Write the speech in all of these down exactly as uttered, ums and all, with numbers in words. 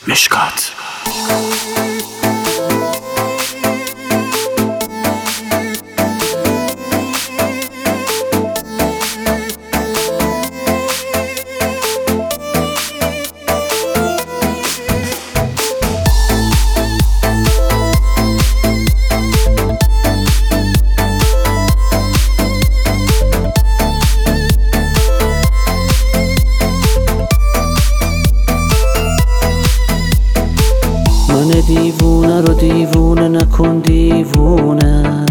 مشکات. من دیوونه رو دیوونه نکن دیوونه،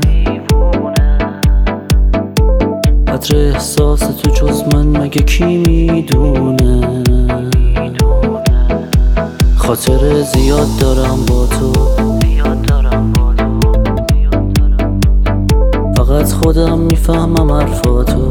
قدر احساس تو جز من مگه کی میدونه؟ خاطر زیاد دارم با تو، فقط خودم میفهمم حرفاتو.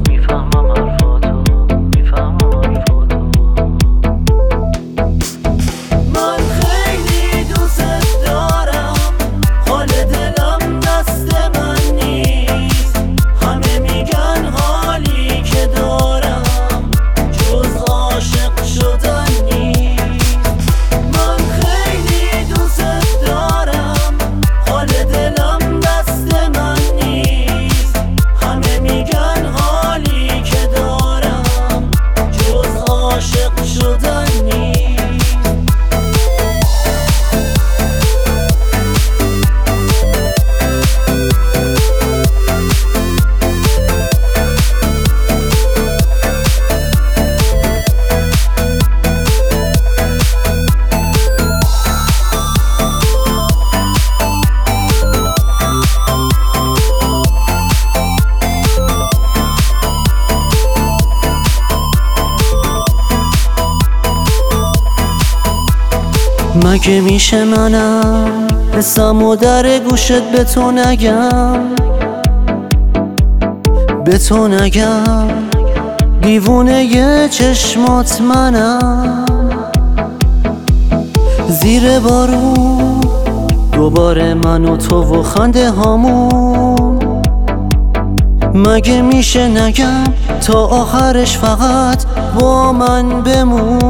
مگه میشه منم حسمو در گوشت به تو نگم، به تو نگم دیوونه ی چشمات منم. زیر بارون دوباره من و تو و خنده هامون، مگه میشه نگم تا آخرش فقط با من بمون؟